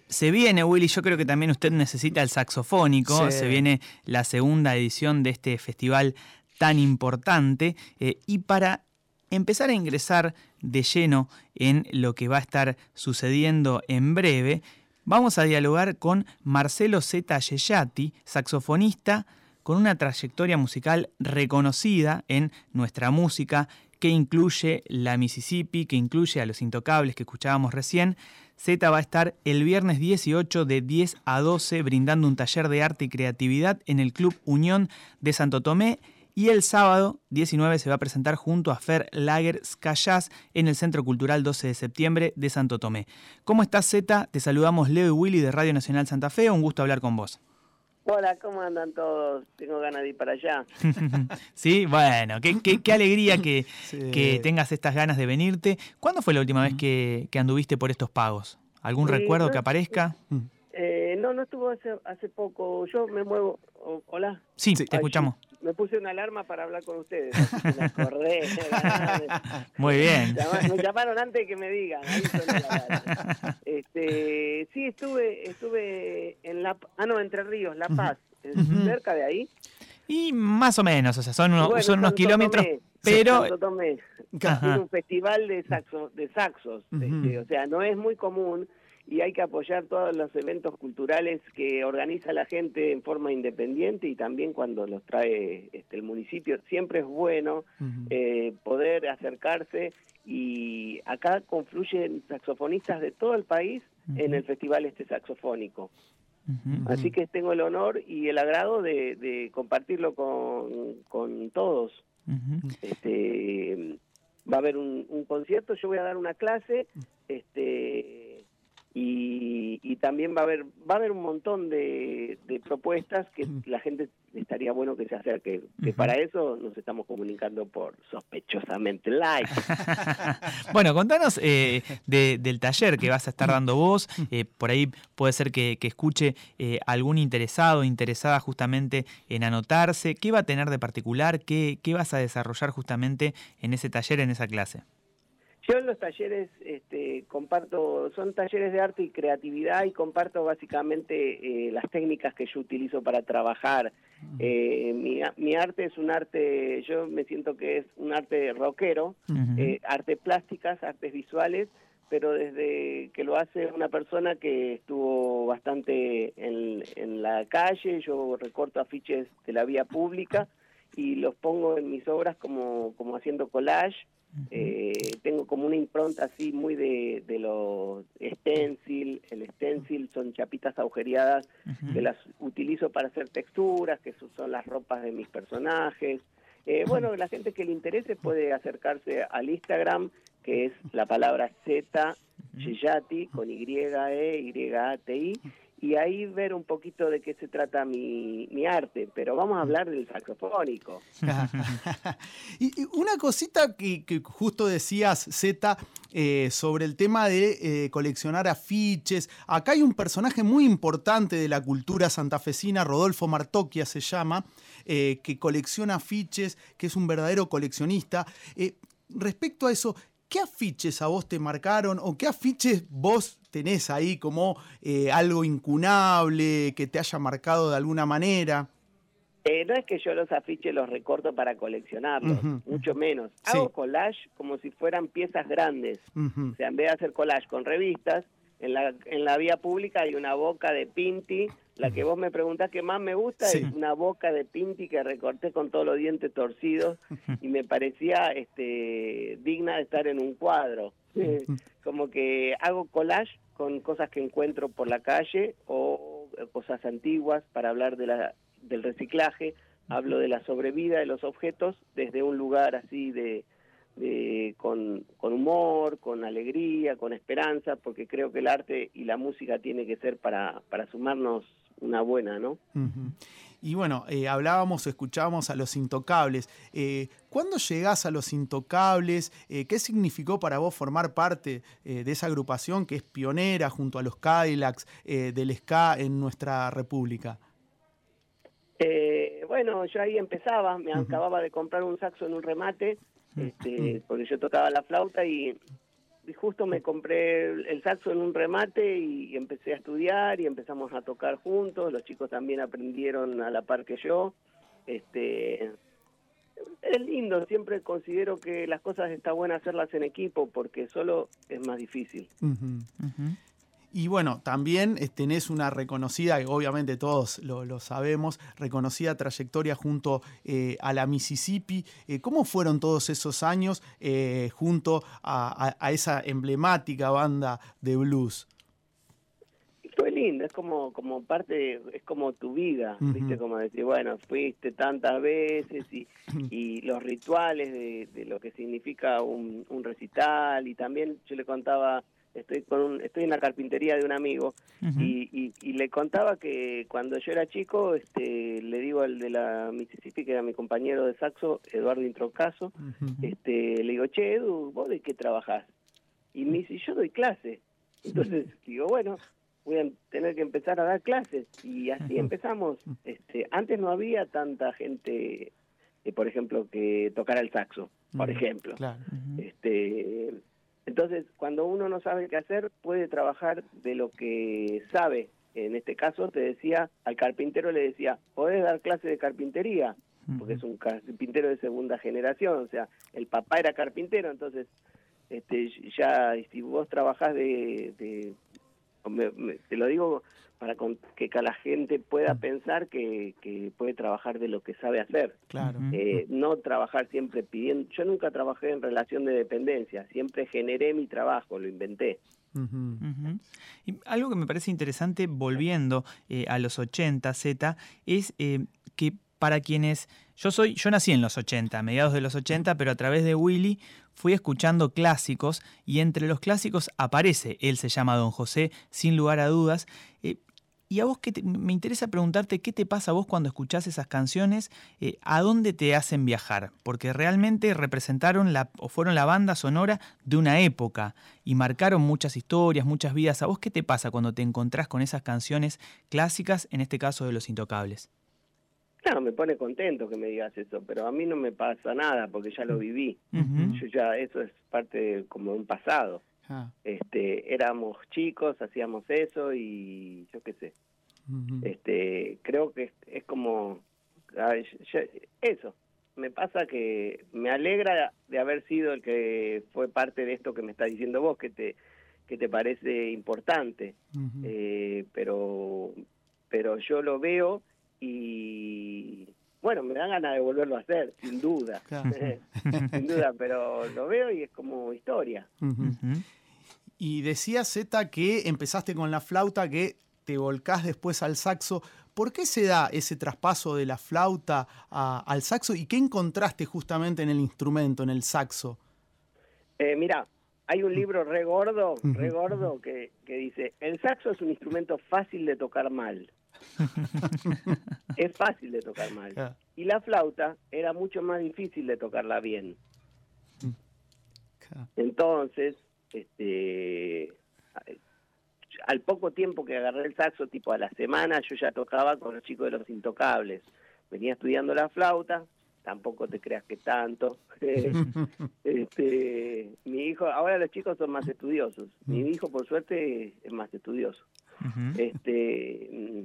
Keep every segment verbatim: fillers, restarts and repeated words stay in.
Se viene, Willy, yo creo que también usted necesita el saxofónico, sí. Se viene la segunda edición de este festival tan importante, eh, y para empezar a ingresar de lleno en lo que va a estar sucediendo en breve, vamos a dialogar con Marcelo Zeta Yeyati, saxofonista con una trayectoria musical reconocida en nuestra música, que incluye la Mississippi, que incluye a Los Intocables que escuchábamos recién. Zeta va a estar el viernes dieciocho de diez a doce brindando un taller de arte y creatividad en el Club Unión de Santo Tomé, y el sábado diecinueve se va a presentar junto a Fer Lager Ska Jazz en el Centro Cultural doce de septiembre de Santo Tomé. ¿Cómo estás, Zeta? Te saludamos Leo y Willy de Radio Nacional Santa Fe. Un gusto hablar con vos. Hola, ¿cómo andan todos? Tengo ganas de ir para allá. Sí, bueno, qué, qué, qué alegría que, sí. que tengas estas ganas de venirte. ¿Cuándo fue la última vez que, que anduviste por estos pagos? ¿Algún eh, recuerdo no, que aparezca? Eh, no, no estuvo hace, hace poco. Yo me muevo. Oh, ¿Hola? Sí, te Ay, escuchamos. Me puse una alarma para hablar con ustedes. Me acordé. Muy bien. Me llamaron antes de que me digan. Ahí este, sí, estuve estuve en La Ah, no, Entre Ríos, La Paz. Uh-huh. ¿Cerca de ahí? Y más o menos, o sea, son, uno, bueno, son unos kilómetros, Tomé, pero... Santo Tomé. Tiene un festival de, saxo, de saxos, uh-huh. este, o sea, no es muy común, y hay que apoyar todos los eventos culturales que organiza la gente en forma independiente, y también cuando los trae este, el municipio. Siempre es bueno uh-huh. eh, poder acercarse, y acá confluyen saxofonistas de todo el país uh-huh. en el festival este saxofónico. Uh-huh. Así que tengo el honor y el agrado de, de compartirlo con, con todos. Uh-huh. Este, va a haber un, un concierto, yo voy a dar una clase, este, y, y también va a haber va a haber un montón de, de propuestas que uh-huh. la gente estaría bueno que se acerque, que uh-huh. para eso nos estamos comunicando por Sospechosamente Live. Bueno, contanos eh, de, del taller que vas a estar dando vos, eh, por ahí puede ser que, que escuche eh, algún interesado, interesada justamente en anotarse. ¿Qué va a tener de particular? ¿Qué, qué vas a desarrollar justamente en ese taller, en esa clase? Yo en los talleres este, comparto, son talleres de arte y creatividad, y comparto básicamente eh, las técnicas que yo utilizo para trabajar. Eh, mi, mi arte es un arte, yo me siento que es un arte rockero, uh-huh. eh, artes plásticas, artes visuales, pero desde que lo hace una persona que estuvo bastante en, en la calle. Yo recorto afiches de la vía pública y los pongo en mis obras como, como haciendo collage. Eh, tengo como una impronta así muy de, de los stencil. El stencil son chapitas agujereadas uh-huh. que las utilizo para hacer texturas, que son las ropas de mis personajes. Eh, bueno, la gente que le interese puede acercarse al Instagram, que es la palabra Zeta Yeyati, con Y, E, Y, A, T, I, y ahí ver un poquito de qué se trata mi, mi arte, pero vamos a hablar del saxofónico. Y una cosita que, que justo decías, Zeta, eh, sobre el tema de eh, coleccionar afiches. Acá hay un personaje muy importante de la cultura santafesina, Rodolfo Martocchia se llama, eh, que colecciona afiches, que es un verdadero coleccionista. Eh, respecto a eso, ¿qué afiches a vos te marcaron o qué afiches vos tenés ahí como eh, algo incunable que te haya marcado de alguna manera? Eh, no es que yo los afiches los recorto para coleccionarlos, uh-huh. mucho menos. Hago sí. collage como si fueran piezas grandes. Uh-huh. O sea, en vez de hacer collage con revistas, en la, en la vía pública hay una boca de Pinti. La que vos me preguntás que más me gusta sí. es una boca de Pinti que recorté con todos los dientes torcidos y me parecía este, digna de estar en un cuadro. Como que hago collage con cosas que encuentro por la calle o cosas antiguas para hablar de la, del reciclaje. Hablo de la sobrevida de los objetos desde un lugar así de... De, con, con humor, con alegría, con esperanza, porque creo que el arte y la música tiene que ser para, para sumarnos una buena, ¿no? Uh-huh. Y bueno, eh, hablábamos, escuchábamos a Los Intocables. Eh, ¿Cuándo llegás a Los Intocables? Eh, ¿Qué significó para vos formar parte eh, de esa agrupación que es pionera junto a los Cadillacs eh, del ska en nuestra república? Eh, bueno, yo ahí empezaba, me uh-huh. acababa de comprar un saxo en un remate, Este, porque yo tocaba la flauta y justo me compré el saxo en un remate y empecé a estudiar y empezamos a tocar juntos. Los chicos también aprendieron a la par que yo. Este, es lindo, siempre considero que las cosas está bueno hacerlas en equipo porque solo es más difícil. Uh-huh. Uh-huh. Y bueno, también tenés una reconocida, obviamente todos lo, lo sabemos, reconocida trayectoria junto eh, a la Mississippi. Eh, ¿Cómo fueron todos esos años eh, junto a, a, a esa emblemática banda de blues? Fue lindo, es como como parte, es como tu vida, uh-huh. ¿Viste? Como decir, bueno, fuiste tantas veces y, y los rituales de, de lo que significa un, un recital. Y también yo le contaba... Estoy con un, estoy en la carpintería de un amigo uh-huh. y, y, y le contaba que cuando yo era chico, este, le digo al de la Mississippi, que era mi compañero de saxo, Eduardo Introcaso, uh-huh. este, le digo, che, Edu, ¿vos de qué trabajás? Y me dice, yo doy clases. Entonces digo, bueno, voy a tener que empezar a dar clases. Y así uh-huh. empezamos. Este, antes no había tanta gente, eh, por ejemplo, que tocara el saxo, por uh-huh. ejemplo. Claro. Uh-huh. Este... Entonces, cuando uno no sabe qué hacer, puede trabajar de lo que sabe. En este caso, te decía, al carpintero le decía, podés dar clase de carpintería, porque es un carpintero de segunda generación, o sea, el papá era carpintero, entonces, este, ya, si vos trabajás de... de me, me, te lo digo para con, que la gente pueda pensar que, que puede trabajar de lo que sabe hacer. Claro. Eh, no trabajar siempre pidiendo... Yo nunca trabajé en relación de dependencia, siempre generé mi trabajo, lo inventé. Uh-huh. Uh-huh. Y algo que me parece interesante, volviendo eh, a los ochenta, Zeta, es eh, que para quienes... Yo soy, yo nací en los ochenta, mediados de los ochenta, pero a través de Willy fui escuchando clásicos y entre los clásicos aparece, él se llama Don José, sin lugar a dudas. Eh, y a vos que te, me interesa preguntarte qué te pasa a vos cuando escuchás esas canciones, eh, a dónde te hacen viajar, porque realmente representaron la, o fueron la banda sonora de una época y marcaron muchas historias, muchas vidas. ¿A vos qué te pasa cuando te encontrás con esas canciones clásicas, en este caso de Los Intocables? Claro, me pone contento que me digas eso, pero a mí no me pasa nada porque ya lo viví. Uh-huh. Yo ya, eso es parte de, como de un pasado. Ah. Este, éramos chicos, hacíamos eso y yo qué sé. Uh-huh. Este, creo que es, es como ay, yo, eso. Me pasa que me alegra de haber sido el que fue parte de esto que me estás diciendo vos, que te que te parece importante. Uh-huh. Eh, pero pero yo lo veo y bueno, me dan ganas de volverlo a hacer, sin duda. Claro. Sin duda, pero lo veo y es como historia. Uh-huh. Y decía Zeta que empezaste con la flauta, que te volcás después al saxo. ¿Por qué se da ese traspaso de la flauta a, al saxo y qué encontraste justamente en el instrumento, en el saxo? Eh, mirá, hay un libro re gordo, re gordo que, que dice, el saxo es un instrumento fácil de tocar mal. Es fácil de tocar mal. Yeah. Y la flauta era mucho más difícil de tocarla bien. Yeah. Entonces, este, al poco tiempo que agarré el saxo, tipo a la semana, yo ya tocaba con los chicos de Los Intocables. Venía estudiando la flauta, tampoco te creas que tanto. este, mi hijo, ahora los chicos son más estudiosos. Mi hijo, por suerte, es más estudioso. Uh-huh. Este...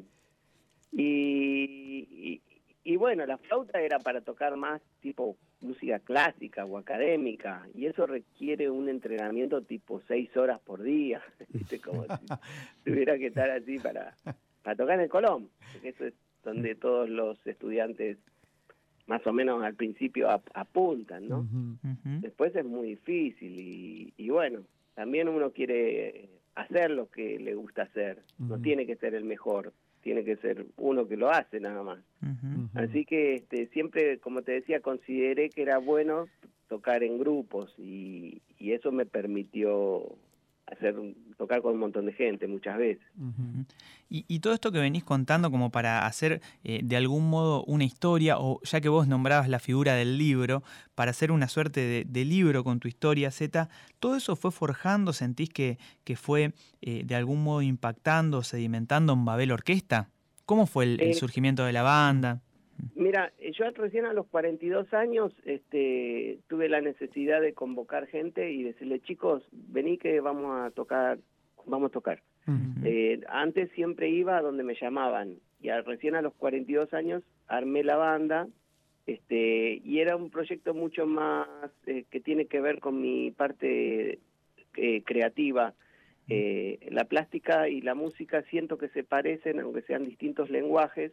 Y, y, y bueno, la flauta era para tocar más tipo música clásica o académica, y eso requiere un entrenamiento tipo seis horas por día, ¿viste? Como si tuviera que estar así para, para tocar en el Colón, porque eso es donde todos los estudiantes más o menos al principio ap- apuntan, ¿no? Uh-huh. Después es muy difícil y, y bueno, también uno quiere hacer lo que le gusta hacer, uh-huh. No tiene que ser el mejor, tiene que ser uno que lo hace nada más. Uh-huh. Así que este, siempre, como te decía, consideré que era bueno tocar en grupos y, y eso me permitió hacer tocar con un montón de gente muchas veces. Uh-huh. Y, y todo esto que venís contando como para hacer eh, de algún modo una historia, o ya que vos nombrabas la figura del libro, para hacer una suerte de, de libro con tu historia, Zeta, ¿todo eso fue forjando? ¿Sentís que, que fue eh, de algún modo impactando, sedimentando en Babel Orquesta? ¿Cómo fue el, el surgimiento de la banda? Mira, yo recién a los cuarenta y dos años este, tuve la necesidad de convocar gente y decirle, chicos, vení que vamos a tocar, vamos a tocar. Uh-huh. Eh, antes siempre iba a donde me llamaban y a, recién a los cuarenta y dos años armé la banda este, y era un proyecto mucho más eh, que tiene que ver con mi parte eh, creativa. Eh, la plástica y la música siento que se parecen, aunque sean distintos lenguajes.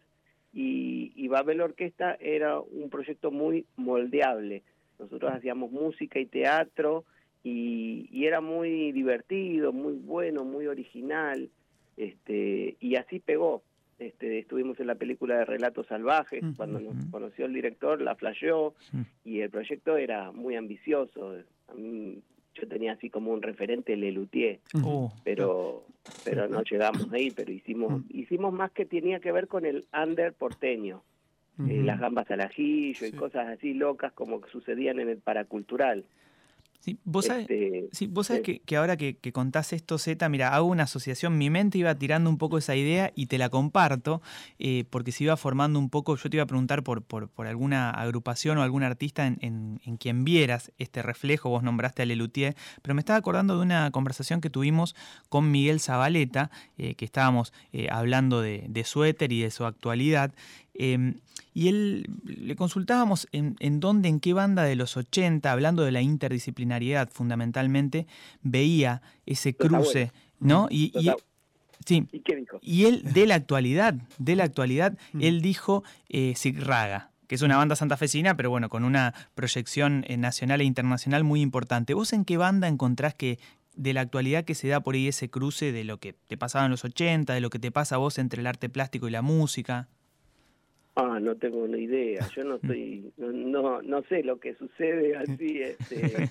Y, y Babel Orquesta era un proyecto muy moldeable. Nosotros hacíamos música y teatro y, y era muy divertido, muy bueno, muy original, este, y así pegó. Este, estuvimos en la película de Relatos Salvajes, uh-huh. Cuando nos conoció el director, la flasheó, uh-huh. Y el proyecto era muy ambicioso. A mí, yo tenía así como un referente Lelutier, uh-huh. pero pero no llegamos ahí, pero hicimos uh-huh. hicimos más que tenía que ver con el under porteño, uh-huh. eh, las gambas al ajillo y sí. Cosas así locas como que sucedían en el paracultural. Sí, vos sabés, este, sí, vos sabés eh, que, que ahora que, que contás esto, Zeta, mira, hago una asociación, mi mente iba tirando un poco esa idea y te la comparto, eh, porque se iba formando un poco, yo te iba a preguntar por, por, por alguna agrupación o algún artista en, en, en quien vieras este reflejo, vos nombraste a Lelutier, pero me estaba acordando de una conversación que tuvimos con Miguel Zabaleta, eh, que estábamos eh, hablando de, de Suéter y de su actualidad, eh, y él le consultábamos en, en dónde, en qué banda de los ochenta, hablando de la interdisciplinariedad fundamentalmente, veía ese cruce, ¿no? Y, y, sí, ¿Y qué dijo? Y él, de la actualidad, de la actualidad, él dijo eh, Sig Raga, que es una banda santafesina, pero bueno, con una proyección eh, nacional e internacional muy importante. ¿Vos en qué banda encontrás que de la actualidad que se da por ahí ese cruce de lo que te pasaba en los ochenta, de lo que te pasa a vos entre el arte plástico y la música? Ah, no tengo ni idea. Yo no estoy, no, no, no sé lo que sucede así este,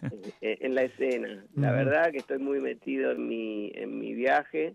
en la escena. La verdad que estoy muy metido en mi, en mi viaje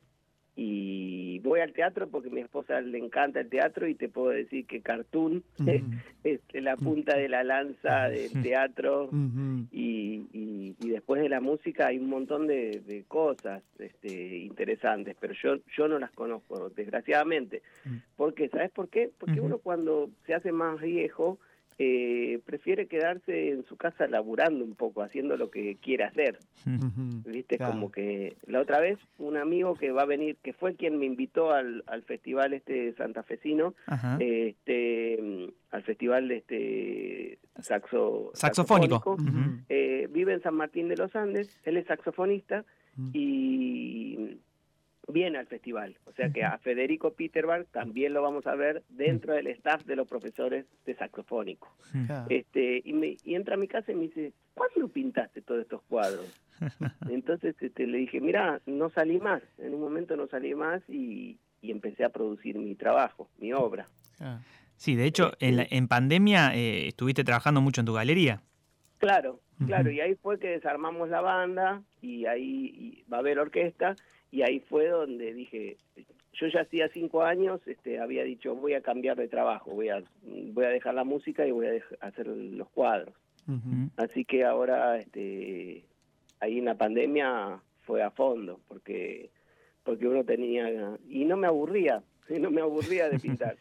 y voy al teatro porque a mi esposa le encanta el teatro y te puedo decir que Cartoon uh-huh. es, es la punta de la lanza del teatro uh-huh. y, y, y después de la música hay un montón de, de cosas este, interesantes, pero yo yo no las conozco, desgraciadamente. Uh-huh. ¿Por qué? ¿Sabes por qué? Porque uh-huh. uno cuando se hace más viejo eh, prefiere quedarse en su casa laburando un poco, haciendo lo que quiere hacer. Uh-huh. ¿Viste? Claro. Como que la otra vez un amigo que va a venir, que fue quien me invitó al, al festival este santafesino, uh-huh. este al festival de este saxo, saxofónico, saxofónico uh-huh. eh, vive en San Martín de los Andes, él es saxofonista uh-huh. y viene al festival, o sea que a Federico Peterberg también lo vamos a ver dentro del staff de los profesores de saxofónico. Uh-huh. Este y, me, y entra a mi casa y me dice, ¿cuándo pintaste todos estos cuadros? Entonces este, le dije, mira, no salí más, en un momento no salí más y, y empecé a producir mi trabajo, mi obra. Uh-huh. Sí, de hecho, este, en, la, en pandemia eh, estuviste trabajando mucho en tu galería. Claro, claro, uh-huh. Y ahí fue que desarmamos la banda y ahí y va a haber orquesta. Y ahí fue donde dije, yo ya hacía cinco años, este, había dicho, voy a cambiar de trabajo, voy a voy a dejar la música y voy a dejar, hacer los cuadros. Uh-huh. Así que ahora, este, ahí en la pandemia fue a fondo, porque porque uno tenía, y no me aburría, no me aburría de pintar.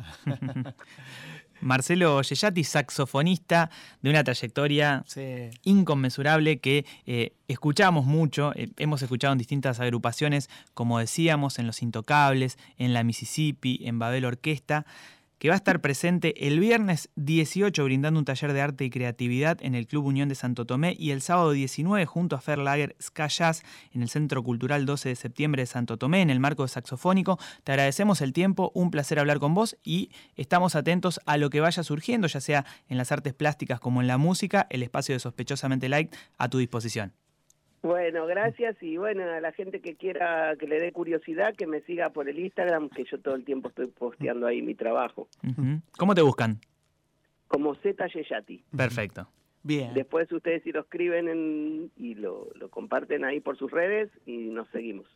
Marcelo Yeyati, saxofonista de una trayectoria sí. inconmensurable que eh, escuchamos mucho, eh, hemos escuchado en distintas agrupaciones, como decíamos, en Los Intocables, en la Mississippi, en Babel Orquesta, que va a estar presente el viernes dieciocho brindando un taller de arte y creatividad en el Club Unión de Santo Tomé y el sábado diecinueve junto a Fer Lager Ska Jazz en el Centro Cultural doce de septiembre de Santo Tomé en el marco de Saxofónico. Te agradecemos el tiempo, un placer hablar con vos y estamos atentos a lo que vaya surgiendo, ya sea en las artes plásticas como en la música, el espacio de Sospechosamente Light a tu disposición. Bueno, gracias y bueno, a la gente que quiera, que le dé curiosidad, que me siga por el Instagram, que yo todo el tiempo estoy posteando ahí mi trabajo. Uh-huh. ¿Cómo te buscan? Como Zeta Yeyati. Perfecto. Bien. Después ustedes si lo escriben en, y lo, lo comparten ahí por sus redes y nos seguimos.